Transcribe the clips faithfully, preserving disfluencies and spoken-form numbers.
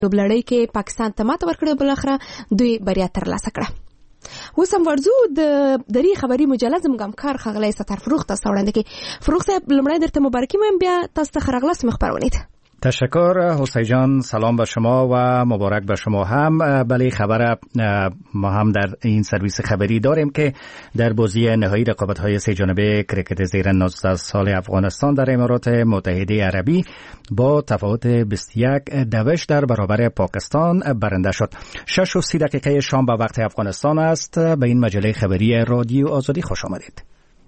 لوبلړۍ کې پاکستان ته ماته ورکړه، بلاخره دوی بریا ترلاسه کړه. اوس هم ورځو د دری خبري مجله زموږ همکار ښاغلی ستر فروغ تاسو وړاندې کوي. فروغ صاحب لومړی درته مبارکي وایم، بیا تاسو ته ښه راغلاست مې خبرونه دي. تشکر حسین جان، سلام به شما و مبارک به شما هم. بله، خبر ما هم در این سرویس خبری داریم که در بازی نهایی رقابت‌های سه جانبه کرکت زیر نوزده سال افغانستان در امارات متحده عربی با تفاوت بیست و یک دوش در برابر پاکستان برنده شد. شش و سی دقیقه شام به وقت افغانستان است. به این مجله خبری رادیو آزادی خوش آمدید.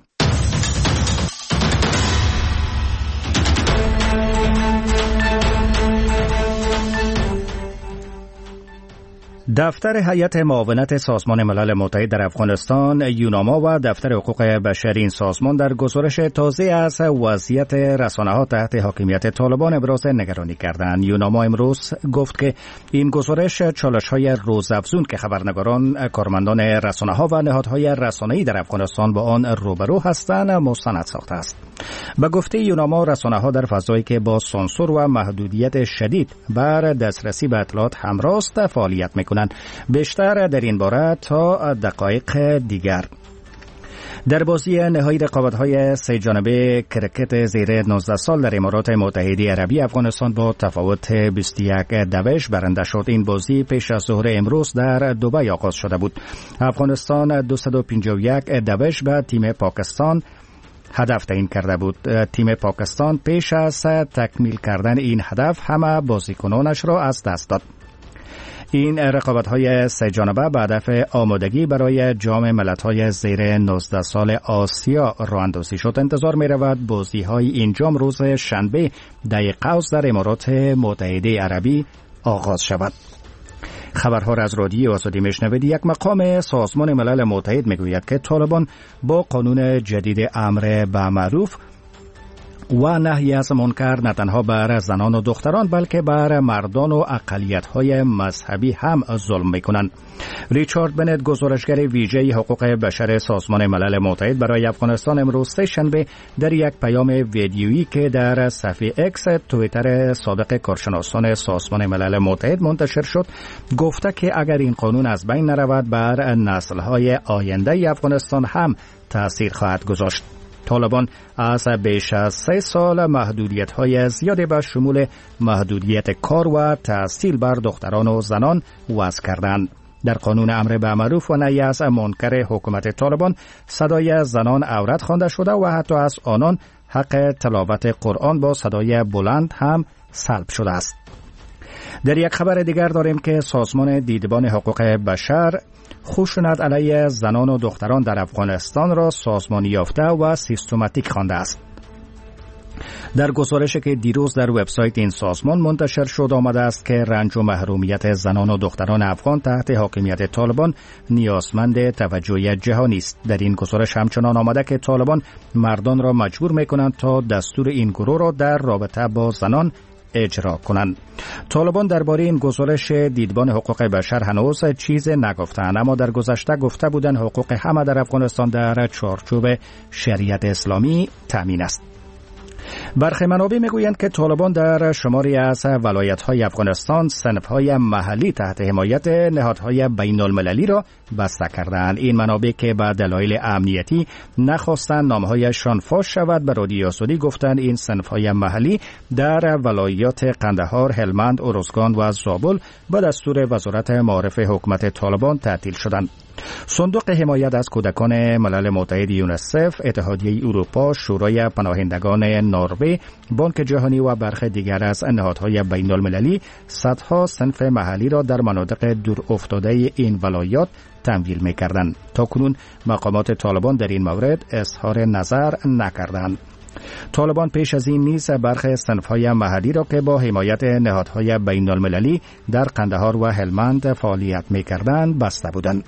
دفتر هیئت معاونت سازمان ملل متحد در افغانستان یوناما و دفتر حقوق بشر این سازمان در گزارش تازه از وضعیت رسانه‌ها تحت حاکمیت طالبان ابراز نگرانی کردند. یوناما امروز گفت که این گزارش چالش‌های روزافزون که خبرنگاران، کارمندان رسانه‌ها و نهادهای رسانه‌ای در افغانستان با آن روبرو هستند مستند ساخته است. به گفته یوناما، رسانه‌ها در فضایی که با سانسور و محدودیت شدید بر دسترسی به اطلاعات همراه است فعالیت می‌کنند. بیشتر در این باره تا دقایق دیگر. در بازی نهایی رقابت‌های سه جانبه کرکت زیر نوزده سال در امارات متحده عربی، افغانستان با تفاوت بیست و یک دوش برنده شد. این بازی پیش از ظهر امروز در دبی آغاز شده بود. افغانستان دویست و پنجاه و یک دوش به تیم پاکستان هدف تعیین کرده بود. تیم پاکستان پیش از تکمیل کردن این هدف همه بازیکنانش را از دست داد. این رقابت‌های سه جانبه به هدف آمادگی برای جام ملت‌های زیر نوزده سال آسیا راه اندازی شد. انتظار می‌رود بازی‌های این جام روز شنبه در قوس در امارات متحده عربی آغاز شود. خبرها را از رادیو آزادی میشنوید. یک مقام سازمان ملل متحد میگوید که طالبان با قانون جدید امر بالمعروف و نهی از منکر نه تنها بر زنان و دختران بلکه بر مردان و اقلیت‌های مذهبی هم ظلم می‌کنند. ریچارد بنت، گزارشگر ویژه حقوق بشر سازمان ملل متحد برای افغانستان، امروز سه شنبه در یک پیام ویدیویی که در صفحه اکس توییتر سابق کارشناسان سازمان ملل متحد منتشر شد گفته که اگر این قانون از بین نرود بر نسل‌های آینده افغانستان هم تأثیر خواهد گذاشت. طالبان از بیش از سه سال محدودیت‌های زیادی به شمول محدودیت کار و تحصیل بر دختران و زنان وضع کردند. در قانون امر بالمعروف و نهی از منکر حکومت طالبان صدای زنان عورت خوانده شده و حتی از آنان حق تلاوت قرآن با صدای بلند هم سلب شده است. در یک خبر دیگر داریم که سازمان دیدبان حقوق بشر خشونت علیه زنان و دختران در افغانستان را سازمانی یافته و سیستماتیک خوانده است. در گزارشی که دیروز در وبسایت این سازمان منتشر شد آمده است که رنج و محرومیت زنان و دختران افغان تحت حاکمیت طالبان نیازمند توجه جهانی است. در این گزارش همچنان آمده که طالبان مردان را مجبور می‌کنند تا دستور این گروه را در رابطه با زنان اجرا کنند. طالبان درباره این گزارش دیدبان حقوق بشر هنوز چیز نگفتند، اما در گذشته گفته بودند حقوق همه در افغانستان در چارچوب شریعت اسلامی تامین است. برخی منابع میگویند که طالبان در شماری از ولایت‌های افغانستان صنف‌های محلی تحت حمایت نهادهای بین‌المللی را بسته کردند. این منابع که به دلایل امنیتی نخواستند نامه‌هایشان فاش شود به رادیو آزادی گفتند این صنف‌های محلی در ولایات قندهار، هلمند، ارزگان و زابل به دستور وزارت معارف حکومت طالبان تعطیل شدند. صندوق حمایت از کودکان ملل متحد یونیسف، اتحادیه اروپا، شورای پناهندگان نروژ، بانک جهانی و برخی دیگر از نهادهای بین المللی صدها صنف محلی را در مناطق دور افتاده این ولایات تمویل می‌کردند. تاکنون مقامات طالبان در این مورد اظهار نظر نکردند. طالبان پیش از این نیز برخی صنف‌های محلی را که با حمایت نهادهای بین المللی در قندهار و هلمند فعالیت می‌کردند بسته بودند.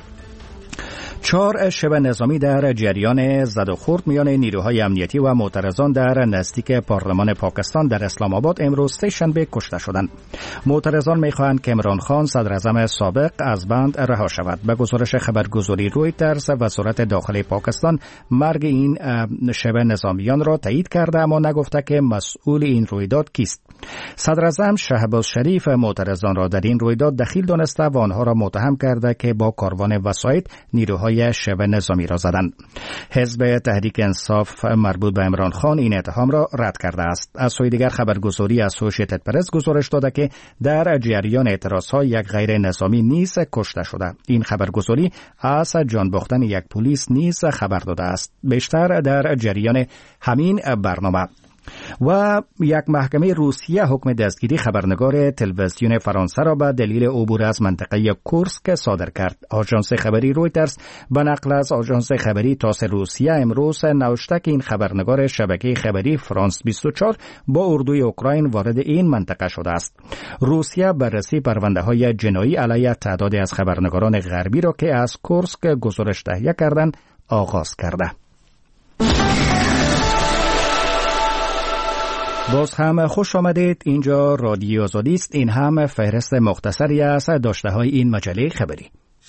چهار شب نظامی در جریان زد و خورد میان نیروهای امنیتی و معترضان در نزدیک پارلمان پاکستان در اسلام آباد امروز سه شنبه کشته شدند. معترضان می‌خواهند که عمران خان صدر اعظم سابق از بند رها شود. به گزارش خبرگزاری رویترز، وزارت داخلی پاکستان مرگ این شب نظامیان را تایید کرده اما نگفته که مسئول این رویداد کیست. صدر اعظم شهباز شریف معترضان را در این رویداد دخیل دانسته و آنها را متهم کرده که با کاروان وسایط نیروهای شبه نظامی را زدند. حزب تحریک انصاف مربوط به عمران خان این اتهام را رد کرده است. از سوی دیگر خبرگزاری اسوشیتد پرس گزارش داده که در جریان اعتراضها یک غیر نظامی نیز کشته شده. این خبرگزاری از جان باختن یک پلیس نیز خبر داده است. بیشتر در جریان همین برنامه. و یک محکمه روسیه حکم دستگیری خبرنگار تلویزیون فرانسه را به دلیل عبور از منطقه کورسک صادر کرد. آژانس خبری رویترز به نقل از آژانس خبری تاس روسیه امروز نوشته که این خبرنگار شبکه خبری فرانس بیست و چهار با اردوی اوکراین وارد این منطقه شده است. روسیه بررسی پرونده های جنایی علیه تعدادی از خبرنگاران غربی را که از کورسک گزارش تهیه کردند آغاز کرده. باز هم خوش آمدید. اینجا رادیو آزادی است. این هم فهرست مختصری از داشته های این مجله خبری.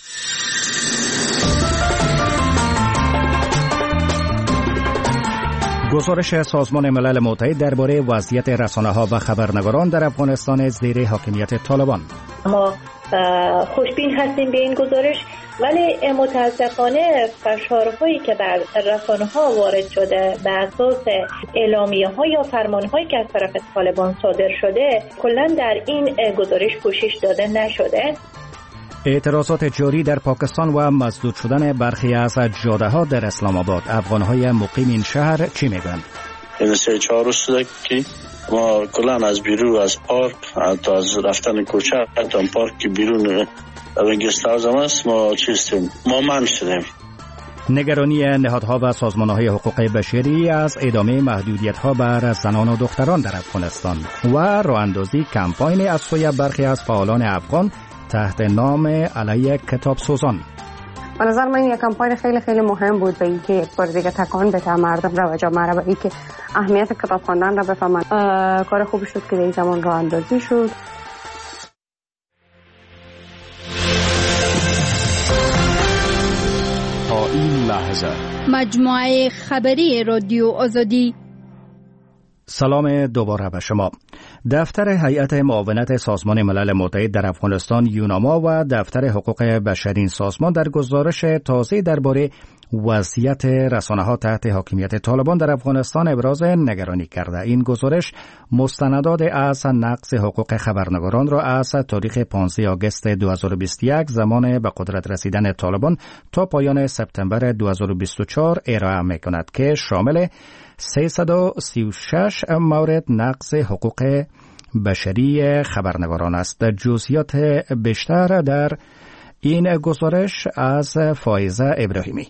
گزارش سازمان ملل متحد درباره وضعیت رسانه‌ها و خبرنگاران در افغانستان زیر حاکمیت طالبان. ما خوشبین هستیم به این گزارش، ولی متاسفانه فشارهایی که بر رسانه‌ها وارد شده به اساس اعلامیه‌ها یا فرمان‌هایی که از طرف طالبان صادر شده کلاً در این گزارش پوشش داده نشده. اعتراضات جاری در پاکستان و مسدود شدن برخی از جاده‌ها در اسلام آباد. افغان‌های مقیم این شهر چی میگن؟ این سه چهار روز شده که ما کلاً از بیرون از پارک تا از رفتن کوچه تا پارک که بیرون گست هاوس هم است ما چیستیم ما من شدیم. نگرانی نهادها و سازمان‌های حقوق بشری از ادامه محدودیت‌ها بر زنان و دختران در افغانستان و راه‌اندازی کمپاین از سوی برخی از فعالان افغان تحت نام علیه کتاب سوزان. به نظر من یک کمپاین خیلی خیلی مهم بود به اینکه یک بار دیگه تکان بده مردم را و جامعه را به اینکه اهمیت کتاب خواندن را بفهمند. کار خوبی شد که در این زمان راه اندازی شد. تا این لحظه مجموعه خبری رادیو آزادی. سلام دوباره به شما. دفتر هیئت معاونت سازمان ملل متحد در افغانستان یوناما و دفتر حقوق بشر این سازمان در گزارش تازه درباره وضعیت رسانه‌ها تحت حاکمیت طالبان در افغانستان ابراز نگرانی کرده. این گزارش مستندات از نقض حقوق خبرنگاران را از تاریخ پانزده آگوست دو هزار و بیست و یک زمان به قدرت رسیدن طالبان تا پایان سپتامبر دو هزار و بیست و چهار ارائه می‌کند که شامل سیصد و سی و شش مورد نقض حقوق بشری خبرنگاران است. جزئیات بیشتر در این گزارش از فائزه ابراهیمی.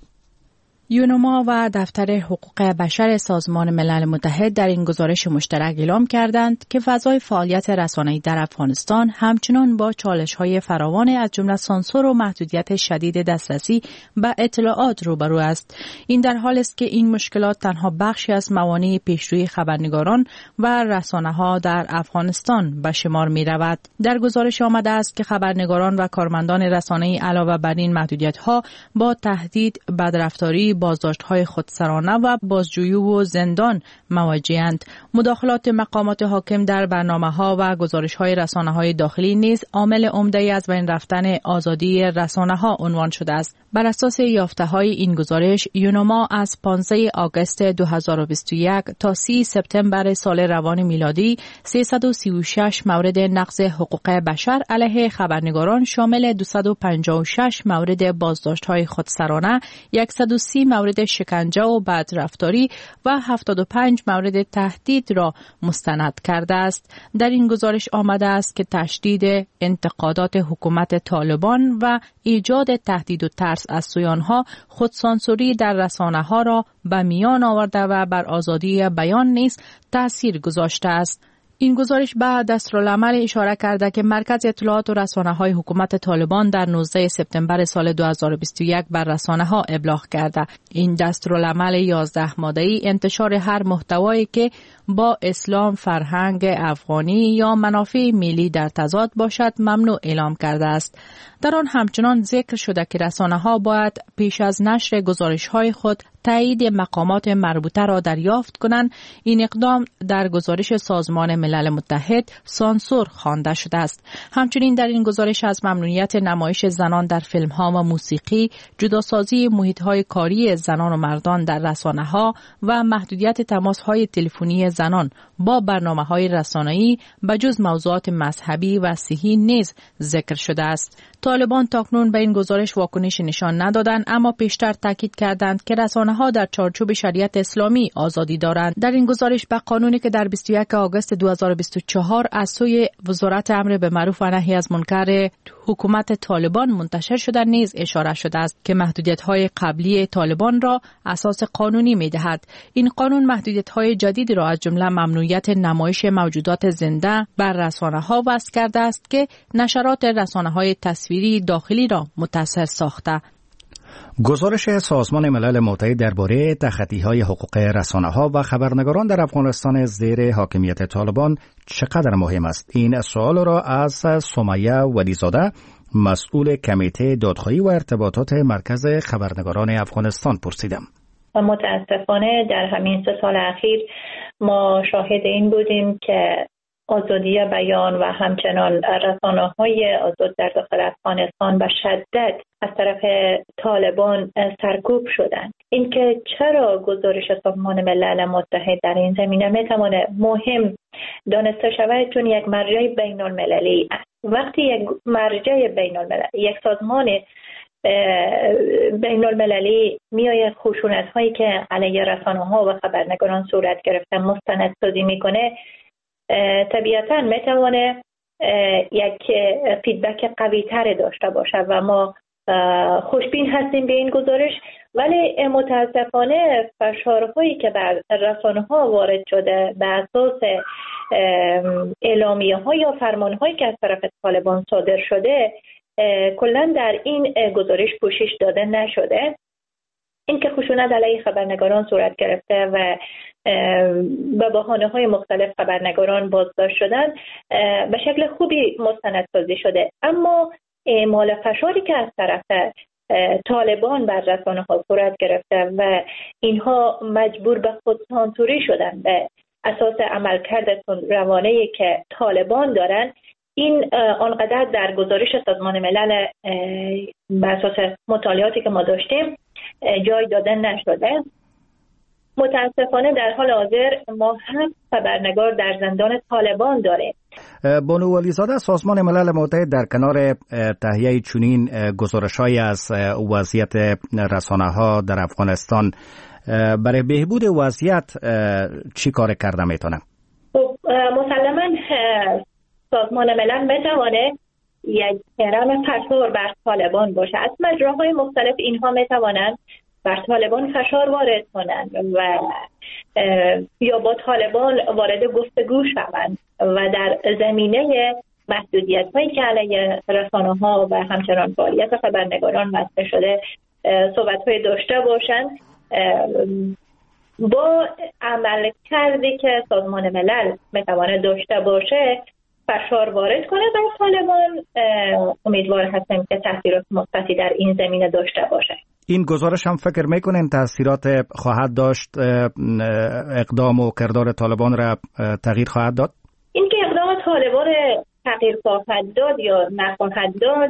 یوناما و دفتر حقوق بشر سازمان ملل متحد در این گزارش مشترک اعلام کردند که فضای فعالیت رسانه‌ای در افغانستان همچنان با چالش‌های فراوان از جمله سانسور و محدودیت شدید دسترسی به اطلاعات روبرو است. این در حالی است که این مشکلات تنها بخشی از موانع پیشروی خبرنگاران و رسانه‌ها در افغانستان به شمار می‌رود. در گزارش آمده است که خبرنگاران و کارمندان رسانه‌ای علاوه بر این محدودیت‌ها با تهدید، بدرفتاری، بازداشت‌های خودسرانه و بازجویی و زندان مواجه‌اند. مداخلات مقامات حاکم در برنامه‌ها و گزارش‌های رسانه‌های داخلی نیز عامل عمده‌ای از بین رفتن آزادی رسانه‌ها عنوان شده است. بر اساس یافته‌های این گزارش، یوناما از پانزده آگوست دو هزار و بیست و یک تا سی سپتامبر سال روان میلادی سیصد و سی و شش مورد نقض حقوق بشر علیه خبرنگاران شامل دویست و پنجاه و شش مورد بازداشت‌های خودسرانه، صد و سی مورد شکنجه و بدرفتاری و هفتاد و پنج مورد تهدید را مستند کرده است. در این گزارش آمده است که تشدید انتقادات حکومت طالبان و ایجاد تهدید و ترس از سوی آنها خودسانسوری در رسانه‌ها را به میان آورده و بر آزادی بیان نیز تأثیر گذاشته است. این گزارش به دستورالعمل اشاره کرده که مرکز اطلاعات و رسانه‌های حکومت طالبان در نوزده سپتامبر سال دو هزار و بیست و یک بر رسانه‌ها ابلاغ کرده. این دستورالعمل یازده ماده‌ای انتشار هر محتوایی که با اسلام، فرهنگ افغانی یا منافع ملی در تضاد باشد ممنوع اعلام کرده است. در آن همچنان ذکر شده که رسانه‌ها باید پیش از نشر گزارش‌های خود تایید مقامات مربوطه را دریافت کنند. این اقدام در گزارش سازمان ملل متحد سانسور خوانده شده است. همچنین در این گزارش از ممنوعیت نمایش زنان در فیلم ها و موسیقی، جداسازی محیط های کاری زنان و مردان در رسانه ها و محدودیت تماس های تلفنی زنان با برنامه های رسانه‌ای بجز موضوعات مذهبی و صحی نیز ذکر شده است. طالبان تاکنون به این گزارش واکنش نشان ندادند، اما پیشتر تاکید کردند که رسانه‌ها در چارچوب شریعت اسلامی آزادی دارند. در این گزارش به قانونی که در بیست و یکم آگوست دو هزار و بیست و چهار از سوی وزارت امر به معروف و نهی از منکر حکومت طالبان منتشر شده نیز اشاره شده است که محدودیت‌های قبلی طالبان را اساس قانونی می‌دهد. این قانون محدودیت‌های جدیدی را از جمله ممنوعیت نمایش موجودات زنده بر رسانه‌ها وضع کرده است که نشرات رسانه‌های تصویری داخلی را متأثر ساخته. گزارش سازمان ملل متحد درباره تخطی‌های حقوق رسانه‌ها و خبرنگاران در افغانستان زیر حاکمیت طالبان چقدر مهم است؟ این سوال را از سمیه ولیزاده، مسئول کمیته دادخواهی و ارتباطات مرکز خبرنگاران افغانستان پرسیدم. متاسفانه در همین سه سال اخیر ما شاهد این بودیم که آزادی بیان و همچنان رسانه‌های آزاد در داخل افغانستان به شدت از طرف طالبان سرکوب شدند. اینکه چرا گزارش سازمان ملل متحد در این زمینه میتواند مهم دانسته شود، چون یک مرجع بین المللی است. وقتی یک مرجع بین المللی، یک سازمان بین المللی میآید خشونت هایی که علیه رسانه ها و خبرنگاران صورت گرفته مستندسازی میکنه، طبیعتاً میتوانه یک فیدبک قوی تر داشته باشه و ما خوشبین هستیم به این گزارش. ولی متاسفانه فشارهایی که بر رسانه ها وارد شده به اساس اعلامیه ها یا فرمان هایی که از طرف طالبان صادر شده کلا در این گزارش پوشش داده نشده. اینکه خشونت علیه خبرنگاران صورت گرفته و به بهانه‌های مختلف خبرنگاران بازداشت شدن به شکل خوبی مستندسازی شده، اما اعمال فشاری که از طرف طالبان بر رسانه‌ها صورت گرفته و اینها مجبور به خود سانسوری شدن به اساس عملکرد روانه‌ای که طالبان دارن، این آنقدر در گزارش سازمان ملل به اساس مطالعاتی که ما داشتیم جای داده نشده. متاسفانه در حال حاضر ما هم خبرنگار در زندان طالبان داریم. بانو ولیزاده، سازمان ملل متحد در کنار تهیه چنین گزارش‌هایی از وضعیت رسانه‌ها در افغانستان برای بهبود وضعیت چی کار کرده میتونه؟ خب مسلماً سازمان ملل بتوانه یک اعلام فشار بر طالبان باشه. از مجراهای مختلف اینها میتوانند بر طالبان فشار وارد کنند و یا با طالبان وارد گفتگو شوند و در زمینه محدودیت هایی که علیه رسانه ها و همچنان فعالیت خبرنگاران مطرح شده صحبت های داشته باشند. با عمل کردی که سازمان ملل میتوانه داشته باشه فشار وارد کنه بر طالبان، امیدوار هستم که تاثیرات مثبتی در این زمینه داشته باشه. این گزارش هم فکر میکنین تاثیرات خواهد داشت، اقدام و کردار طالبان را تغییر خواهد داد؟ این که اقدام طالبان تغییر خواهد داد یا نخواهد داد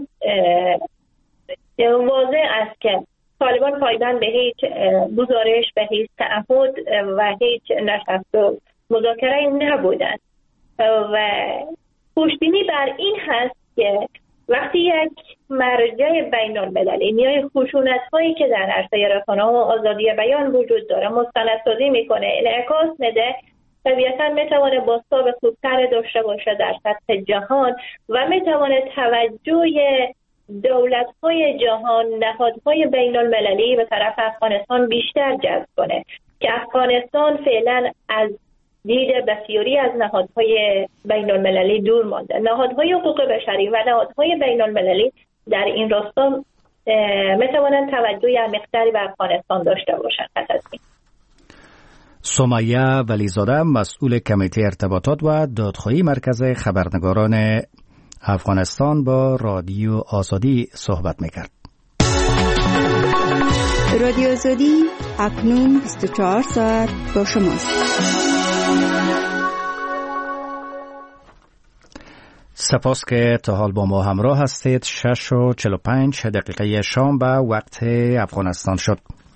واضح است که طالبان پایبند به هیچ گزارش، به هیچ تعهد و هیچ نشست و مذاکره نبودند و خوشبینی بر این هست که وقتی یک مرجع بین المللی میای خشونت هایی که در عرصه رسانه و آزادی بیان وجود داره مستندسازی میکنه، انعکاس میده، طبیعتا میتونه بازتاب خوبتر داشته باشه در سطح جهان و میتونه توجه دولت های جهان، نهادهای بین المللی به طرف افغانستان بیشتر جذب کنه که افغانستان فعلا از دید بسیاری از نهادهای بین المللی دور مانده. نهادهای حقوق بشری و نهادهای بین المللی در این راستا میتوانند توجه عمیق‌تری به افغانستان داشته باشند. سمیه ولیزاده، مسئول کمیته ارتباطات و دادخواهی مرکز خبرنگاران افغانستان با رادیو آزادی صحبت میکرد. رادیو آزادی اکنون بیست و چهار ساعت با شماست. سپاس که تا حال با ما همراه هستید. شش و چهل و پنج دقیقه شام به وقت افغانستان شد.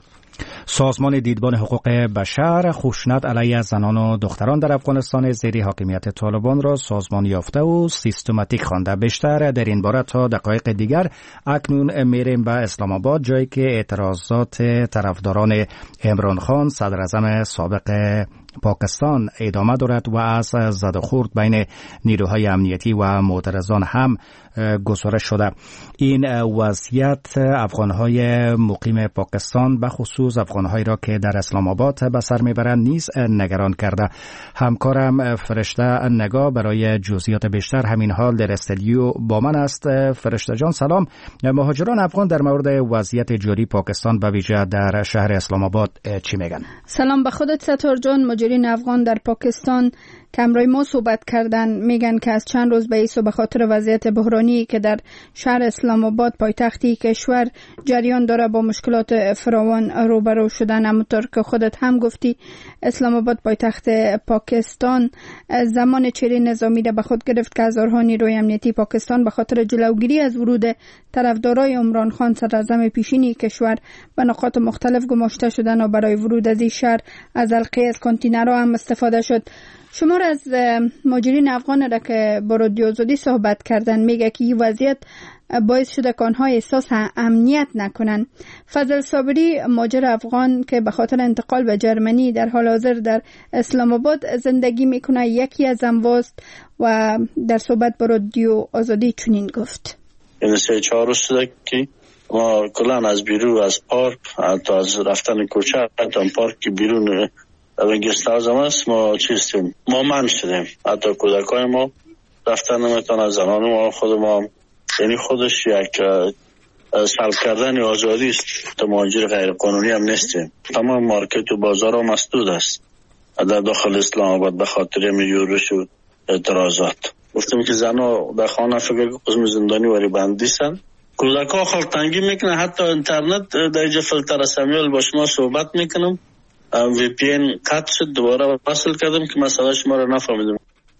سازمان دیدبان حقوق بشر خشونت علیه زنان و دختران در افغانستان زیر حاکمیت طالبان را سازمان یافته و سیستماتیک خوانده. بیشتر در این باره تا دقایق دیگر اکنون میریم به اسلام آباد، جایی که اعتراضات طرفداران عمران خان صدر اعظم سابق پاکستان ادامه دارد و از زد و خورد بین نیروهای امنیتی و معترضان هم گسترش شده. این وضعیت افغانهای مقیم پاکستان به خصوص افغانهایی را که در اسلام آباد به سر میبرند نیز نگران کرده. همکارم فرشته نگاه برای جزئیات بیشتر همین حال در استودیو با من است. فرشته جان سلام. مهاجران افغان در مورد وضعیت جاری پاکستان به ویژه در شهر اسلام آباد چی میگن؟ سلام به خودت ستار جان. مهاجرین افغان در پاکستان که همراه ما صحبت کردن میگن که از چند روز به ایسو به خاطر وضعیت بحرانی که در شهر اسلام آباد پایتختی کشور جریان داره با مشکلات فراوان روبرو شدن. همونطور که خودت هم گفتی اسلام آباد پایتخت پاکستان زمان چهره نظامی را به خود گرفت که هزارها نیروی امنیتی پاکستان به خاطر جلوگیری از ورود طرفدارای عمران خان صدر اعظم پیشینی کشور به نقاط مختلف گماشته شدن و برای ورود از این شهر از حلقه از کانتینرها هم استفاده شد. شما از مهاجرین افغان را که با رادیو آزادی صحبت کردن میگه که این وضعیت باعث شده که آنها احساس امنیت نکنن. فضل صابری مهاجر افغان که به خاطر انتقال به جرمنی در حال حاضر در اسلام آباد زندگی میکنه یکی از امواست و در صحبت با رادیو آزادی چنین گفت: این سه چهار روز شده که ما کلان از بیرون از پارک حتی از رفتن کوچه حتی پارک که بیرون اون گست هاوس هم است ما چیستیم ما من شدیم. حتی کودکای ما رفتن نمیتونن، زنان ما خود ما یعنی خودش یک سلب کردن آزادی است. تو مهاجر غیر قانونی هم نیستیم. تمام مارکت و بازار هم مسدود است در داخل اسلام آباد به خاطر یورش و اعتراضات. گفتم که زنها در خانه فکر قسم زندانی وری بندی سن. کودک ها خلق تنگی میکنه. حتی اینترنت در اینجا فیلتر سمیال با شما صحبت میکنم وی پی این قطع شد، دوباره وصل کردم که مسئله شما را نفهمیدم.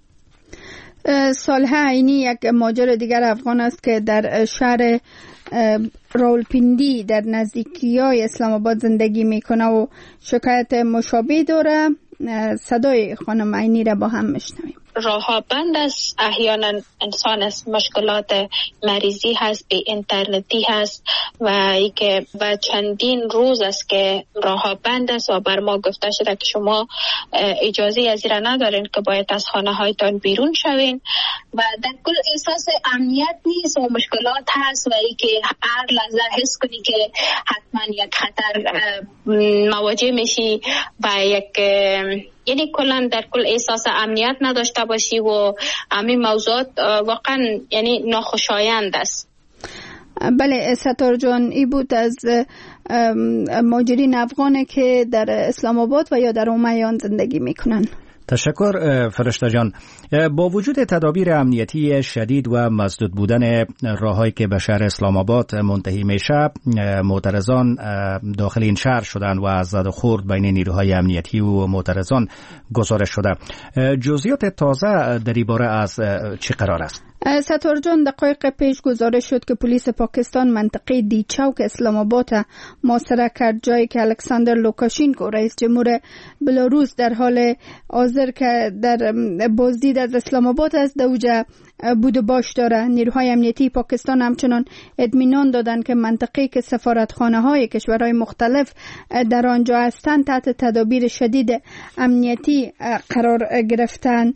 صالح عینی یک مهاجر دیگر افغان است که در شهر راولپیندی در نزدیکی‌های اسلام آباد زندگی میکنه و شکایت مشابه داره. صدای خانم عینی را با هم میشنویم. راه بند است، احیانا انسان است مشکلات مریضی هست، به اینترنتی هست و ای که و چندین روز است که راه بند است و بر ما گفته شده که شما اجازه از این را ندارین که باید از خانه هایتان بیرون شوین و در کل احساس امنیت نیست و مشکلات هست و ای که هر لحظه حس کنی که حتما یک خطر مواجه میشی و یک یعنی کلا در کل احساس امنیت نداشته باشی و همین موضوعات واقعا یعنی ناخوشایند است. بله ستار جان، ای بود از مهاجرین افغانه که در اسلام آباد و یا در امیان زندگی میکنن. تشکر فرشته جان. با وجود تدابیر امنیتی شدید و مسدود بودن راههایی که به شهر اسلام آباد منتهی میشه، معترضان داخل این شهر شدند و از زد و خورد بین نیروهای امنیتی و معترضان گزارش شده. جزئیات تازه در این باره از چی قرار است؟ ستار جان، دقایق پیش گزارش شد که پلیس پاکستان منطقه دیچوک اسلام آباد محاصره کرد، جایی که الکساندر لوکاشینکو رئیس جمهور بلاروس در حال حاضر که در بازدید از اسلام آباد از دوجه بود و باش داره. نیروهای امنیتی پاکستان همچنان اطمینان دادند که منطقه‌ای که سفارتخانه های کشورهای مختلف در آنجا هستند تحت تدابیر شدید امنیتی قرار گرفتند.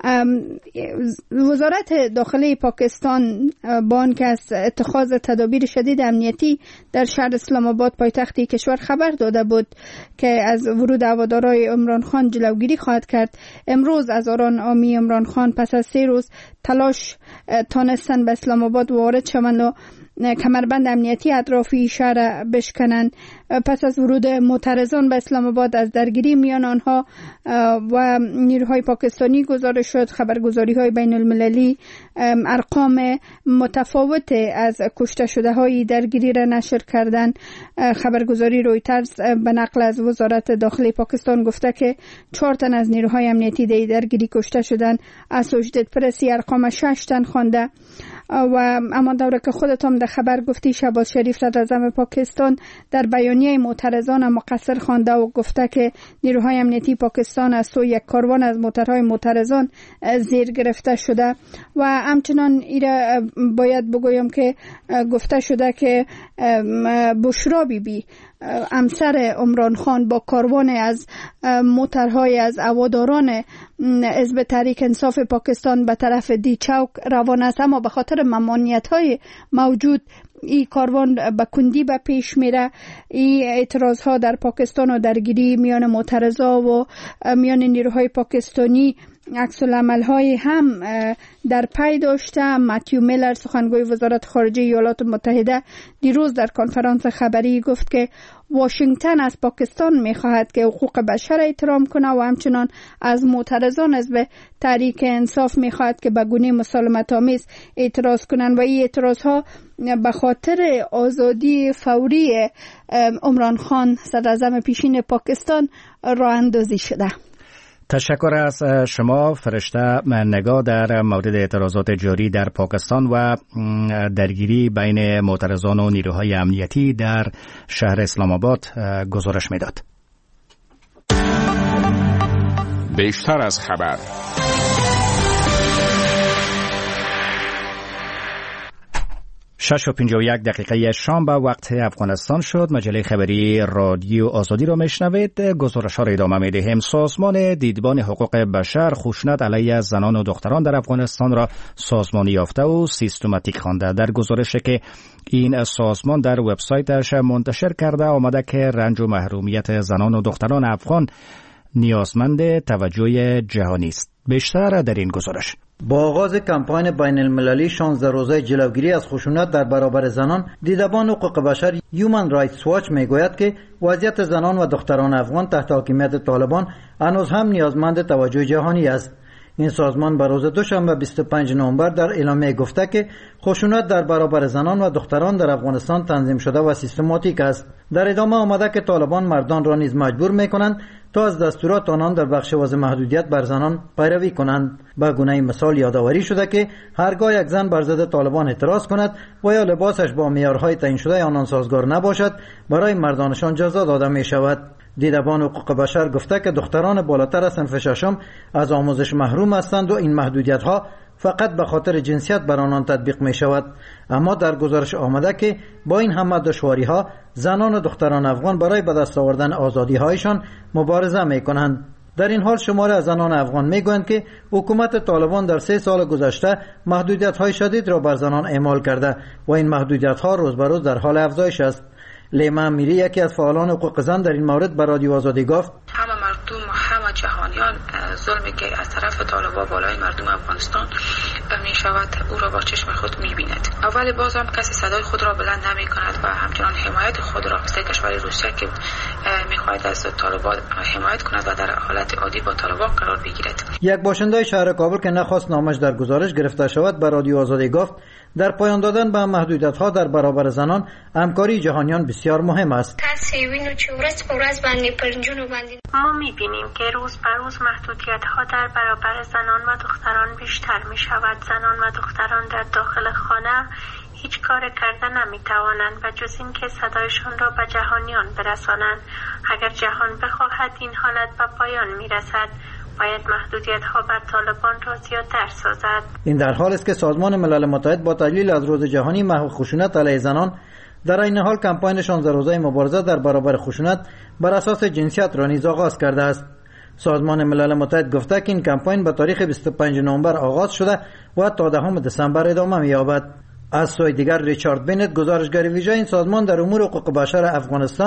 وزارت داخلی پاکستان با آنکه از اتخاذ تدابیر شدید امنیتی در شهر اسلام آباد پایتخت کشور خبر داده بود که از ورود هواداران عمران خان جلوگیری خواهد کرد، امروز هزاران حامی عمران خان پس از سه روز تلاش تانستن به اسلام آباد وارد شوند و کمربند امنیتی اطرافی شهر بشکنند. پس از ورود معترضان به اسلام آباد از درگیری میان آنها و نیروهای پاکستانی گزارش شد. خبرگزاری های بین المللی ارقام متفاوت از کشته شده های درگیری را نشر کردند. خبرگزاری رویترز به نقل از وزارت داخلی پاکستان گفته که چهار تن از نیروهای امنیتی در درگیری کشته شدند. اسوشیتد پرس ارقام شش تن خوانده. و اما دوره که خودت هم در خبر گفتی، شهباز شریف صدر اعظم پاکستان در بیانیه معترضان مقصر خوانده و گفته که نیروهای امنیتی پاکستان از سوی یک کاروان از موترهای معترضان زیر گرفته شده. و همچنان ایره باید بگویم که گفته شده که بشرا بی بی همسر عمران خان با کاروان از موترهای از هواداران حزب تحریک انصاف پاکستان به طرف دی چوک روان است، اما به خاطر ممانعت های موجود این کاروان به کندی به پیش میره. این اعتراض ها در پاکستان و درگیری میان معترضا و میان نیروهای پاکستانی عکس العمل های هم در پی داشته. متیو میلر سخنگوی وزارت خارجه ایالات متحده دیروز در کنفرانس خبری گفت که واشنگتن از پاکستان میخواهد که حقوق بشر احترام کنه و همچنان از معترضان حزب تحریک انصاف میخواهد که به گونه مسالمت آمیز اعتراض کنند و این اعتراض ها به خاطر آزادی فوری عمران خان صدر اعظم پیشین پاکستان راه اندازی شده. تشکر از شما فرشته نگاه در مورد اعتراضات جاری در پاکستان و درگیری بین معترضان و نیروهای امنیتی در شهر اسلام آباد گزارش میداد. بیشتر از خبر. شش و پنجاه و یک دقیقه شام به وقت افغانستان شد. مجله خبری رادیو آزادی را میشنوید. گزارش ها را ادامه میدهیم. سازمان دیدبان حقوق بشر خشونت علیه زنان و دختران در افغانستان را سازمانی یافته و سیستماتیک خوانده. در گزارشی که این سازمان در وبسایتش منتشر کرده آمده که رنج و محرومیت زنان و دختران افغان نیازمند توجه جهانی است. بیشتر در این گزارش. با آغاز کمپاین بین المللی شانزده روزه جلوگیری از خشونت در برابر زنان، دیدبان حقوق بشر هیومن رایتس واچ میگوید که وضعیت زنان و دختران افغان تحت حاکمیت طالبان هنوز هم نیازمند توجه جهانی است. این سازمان به روز دوشنبه بیست و پنجم نوامبر در اعلامیه گفته که خشونت در برابر زنان و دختران در افغانستان تنظیم شده و سیستماتیک است. در ادامه آمده که طالبان مردان را نیز مجبور میکنند تا از دستورات آنان در بخش وضع محدودیت بر زنان پیروی کنند. به گونه مثال یادآوری شده که هرگاه یک زن بر ضد طالبان اعتراض کند و یا لباسش با معیارهای تعیین شده آنان سازگار نباشد، برای مردانشان جزا داده می شود. دیدبان حقوق بشر گفته که دختران بالاتر از صنف ششم از آموزش محروم هستند و این محدودیت ها فقط به خاطر جنسیت بر آنان تطبیق می شود. اما در گزارش آمده که با این همه دشواری ها زنان و دختران افغان برای به دست آوردن آزادی هایشان مبارزه می کنند. در این حال شماره از زنان افغان می گویند که حکومت طالبان در سه سال گذشته محدودیت های شدید را بر زنان اعمال کرده و این محدودیت ها روز به روز در حال افزایش است. لیما میری یکی از فعالان حقوق زن در این مورد به رادیو آزادی گفت همه مردم و همه جهانیان ظلمی که از طرف طالبان بالای مردم افغانستان می شود او را با چشم خود می بیند. اول باز هم کسی صدای خود را بلند نمی کند و همچنان حمایت خود را مثل کشور روسیه که می خواهد از طالبان حمایت کند و در حالت عادی با طالبان قرار بگیرد. یک باشنده شهر کابل که نخواست نامش در گزارش گرفته شود به رادیو آزادی گفت در پایان دادن به محدودیت ها در برابر زنان همکاری جهانیان بسیار مهم است. ما می‌بینیم که روز به روز محدودیت ها در برابر زنان و دختران بیشتر می شود. زنان و دختران در داخل خانه هیچ کار کرده نمی توانند و جز این که صدایشان را به جهانیان برسانند. اگر جهان بخواهد این حالت به پایان می رسد، باید محدودیت ها بر طالبان را زیادتر سازد. این در حال است که سازمان ملل متحد با تحلیل از روز جهانی محو خشونت علیه زنان در این حال کمپاین شانزده روزه مبارزه در برابر خشونت بر اساس جنسیت را نیز آغاز کرده است. سازمان ملل متحد گفته که این کمپاین به تاریخ بیست و پنجم نوامبر آغاز شده و تا دهم دسامبر ادامه می‌یابد. از سوی دیگر ریچارد بنت گزارشگر ویژه این سازمان در امور حقوق بشر افغانستان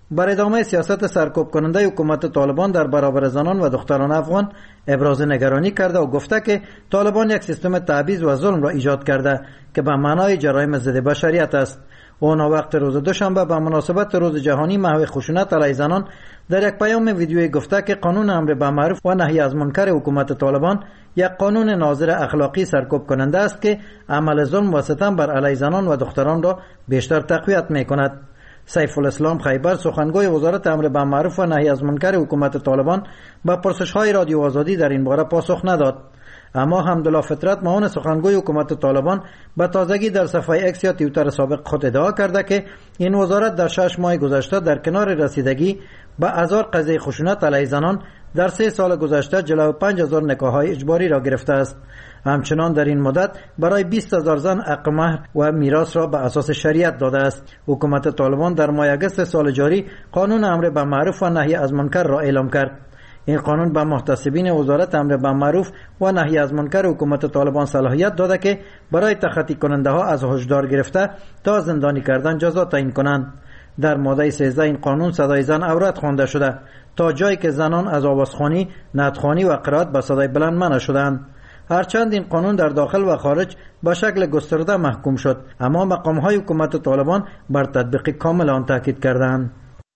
بر ادامه سیاست سرکوب کننده حکومت طالبان در برابر زنان و دختران افغان ابراز نگرانی کرده و گفته که طالبان یک سیستم تبعیض و ظلم را ایجاد کرده که به معنای جرایم ضد بشریت است. اونا وقت روز دوشنبه به مناسبت روز جهانی محو خشونت علیه زنان در یک پیام ویدیویی گفته که قانون امر بالمعروف و نهی از منکر حکومت طالبان یک قانون ناظر اخلاقی سرکوب کننده است که عمل ظلم و ستم بر علیه زنان و دختران را بیشتر تقویت می‌کند. سیف الاسلام خیبر سخنگوی وزارت امر بالمعروف و نهی از منکر حکومت طالبان به پرسش‌های رادیو آزادی در این باره پاسخ نداد. اما حمدالله فطرت معاون سخنگوی حکومت طالبان به تازگی در صفحه اکس یا توییتر سابق خود ادعا کرده که این وزارت در شش ماه گذشته در کنار رسیدگی به هزار قضیه خشونت علیه زنان در سه سال گذشته جلو پنج هزار نکاح‌های اجباری را گرفته است. همچنان در این مدت برای بیست هزار زن حق مهر و میراث را به اساس شریعت داده است. حکومت طالبان در ماه اگست سال جاری قانون امر بالمعروف و نهی از منکر را اعلام کرد. این قانون به محتسبین وزارت امر بالمعروف و نهی از منکر حکومت طالبان صلاحیت داده که برای تخطی کننده ها از هشدار گرفته تا زندانی کردن جزا تعیین کنند. در ماده سیزده این قانون صدای زن عورت خوانده شده تا جایی که زنان از آوازخوانی، نعتخوانی و قرائت به صدای بلند منع شدند. هرچند این قانون در داخل و خارج به شکل گسترده محکوم شد، اما مقام‌های حکومت طالبان بر تطبیق کامل آن تاکید کردند.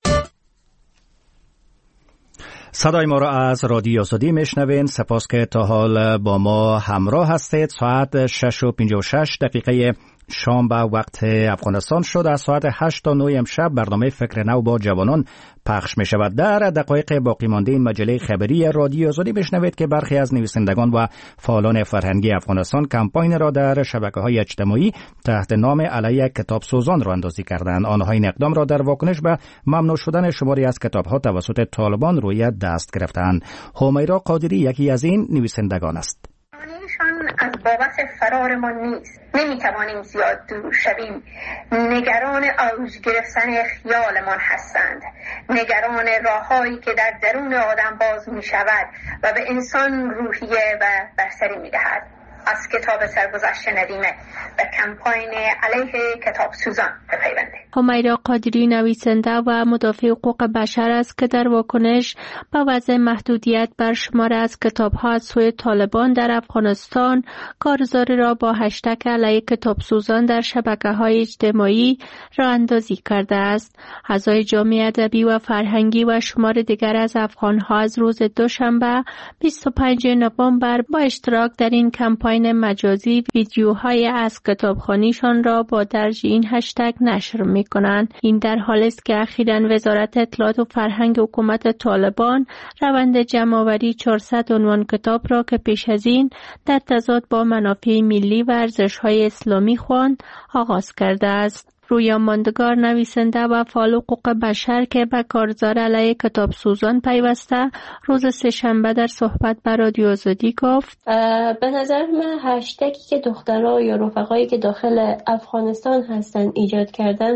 صدای ما را از رادیو آزادی میشنوین. سپاس که تا حال با ما همراه هستید. ساعت شش و پنجاه و شش دقیقه شام به وقت افغانستان شد. از ساعت هشت تا نه امشب برنامه فکر نو با جوانان پخش می شود. در دقایق باقی مانده این مجله خبری رادیو آزادی بشنوید که برخی از نویسندگان و فعالان فرهنگی افغانستان کمپاین را در شبکه‌های اجتماعی تحت نام علیه کتاب سوزان راه اندازی کردند. آنها این اقدام را در واکنش به ممنوع شدن شماری از کتاب‌ها توسط طالبان روی دست گرفتند. همیرا قادری یکی از این نویسندگان است. از بابت فرار ما نیست. نمیتوانیم زیاد دور شویم. نگران اوج گرفتن خیالمان هستند. نگران راههایی که در درون آدم باز می شود و به انسان روحیه و برتری می دهد. از کتاب سرگذشت ندیمه و کمپاین علیه کتاب سوزان بپیونده. همیرا قادری نویسنده و مدافع حقوق بشر است که در واکنش به وضع محدودیت بر شمار از کتاب‌ها از سوی طالبان در افغانستان کارزاری را با هشتگ علیه کتاب سوزان در شبکه‌های اجتماعی راه اندازی کرده است. اعضای جامعه ادبی و فرهنگی و شمار دیگر از افغان‌ها از روز دوشنبه بیست و پنجم نوامبر با اشتراک در این کمپاین مجازی ویدیوهای از کتابخوانیشان را با درج این هشتگ نشر می کنند. این در حالی است که اخیراً وزارت اطلاعات و فرهنگ حکومت طالبان روند جمع‌آوری چهارصد عنوان کتاب را که پیش از این در تضاد با منافع ملی و ارزش‌های اسلامی خواند آغاز کرده است. رویا ماندگار نویسنده و فعال حقوق بشر که به کارزار علیه کتاب سوزان پیوسته روز سه‌شنبه در صحبت با رادیو آزادی گفت به نظر من هشتگی که دخترها یا رفقایی که داخل افغانستان هستن ایجاد کردن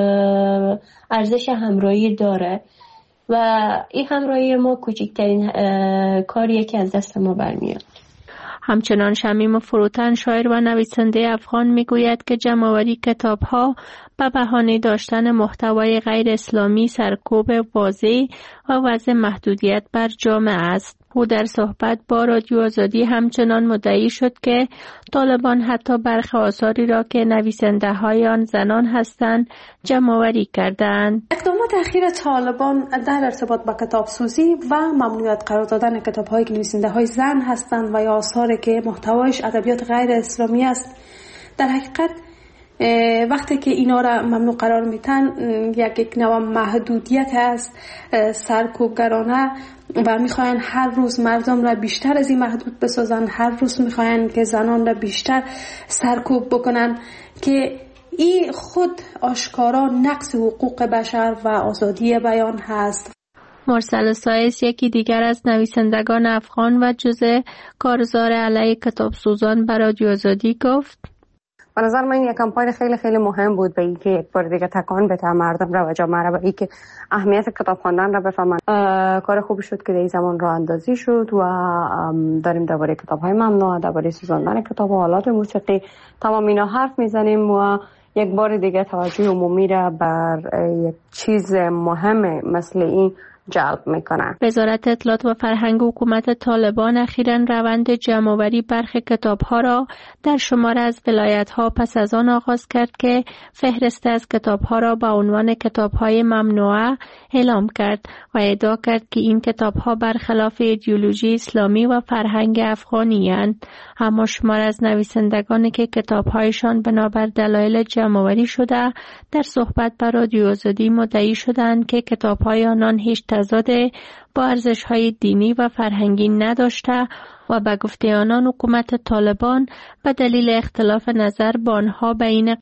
ارزش همراهی داره و این همراهی ما کوچکترین کاریه که از دست ما برمیاد. همچنان شمیم فروتن شاعر و نویسنده افغان میگوید که جمع‌آوری کتاب‌ها به بهانه داشتن محتوای غیر اسلامی سرکوب واضح و وضع محدودیت بر جامعه است. او در صحبت با رادیو آزادی همچنان مدعی شد که طالبان حتی برخی آثاری را که نویسنده های آن زنان هستند جمع‌آوری کردند. اقدامات اخیر طالبان در ارتباط با کتاب سوزی و ممنوعیت قرار دادن کتاب هایی که نویسنده های زن هستند و یا آثاری که محتوایش ادبیات غیر اسلامی است، در حقیقت وقتی که اینا را ممنوع قرار میتن یک یک نوع محدودیت است سرکوبگرانه و میخواین هر روز مردم را بیشتر از این محدود بسازن، هر روز میخواین که زنان را بیشتر سرکوب بکنن که این خود آشکارا نقض حقوق بشر و آزادی بیان هست. مرسل سایس یکی دیگر از نویسندگان افغان و جزء کارزار علیه کتاب سوزان به رادیو آزادی گفت به نظر من یک کمپاین خیلی خیلی مهم بود به اینکه یک بار دیگه تکان بده مردم را و جامعه را به اینکه اهمیت کتاب خواندن را بفهمن. کار خوبی شد که در این زمان راه اندازی شد و داریم درباره کتاب‌های ممنوع، درباره سوزاندن کتاب و آلات موسیقی تمام اینا حرف میزنیم و یک بار دیگه توجه عمومی را بر یک چیز مهم مثل این جلب میکنن. وزارت اطلاعات و فرهنگ حکومت طالبان اخیراً روند جمع‌آوری برخی کتاب‌ها را در شمار از ولایت‌ها پس از آن آغاز کرد که فهرست از کتاب‌ها را با عنوان کتاب‌های ممنوعه اعلام کرد و ادعا کرد که این کتاب‌ها برخلاف ایدئولوژی اسلامی و فرهنگ افغانی اند. اما شمار از نویسندگانی که کتاب‌هایشان بنابر دلایل جمع‌آوری شده در صحبت با رادیو آزادی مدعی شدند که کتاب‌های آنان هیچ تضاد با ارزش‌های دینی و فرهنگی نداشته و به گفته آنان حکومت طالبان به دلیل اختلاف نظر با آنها به این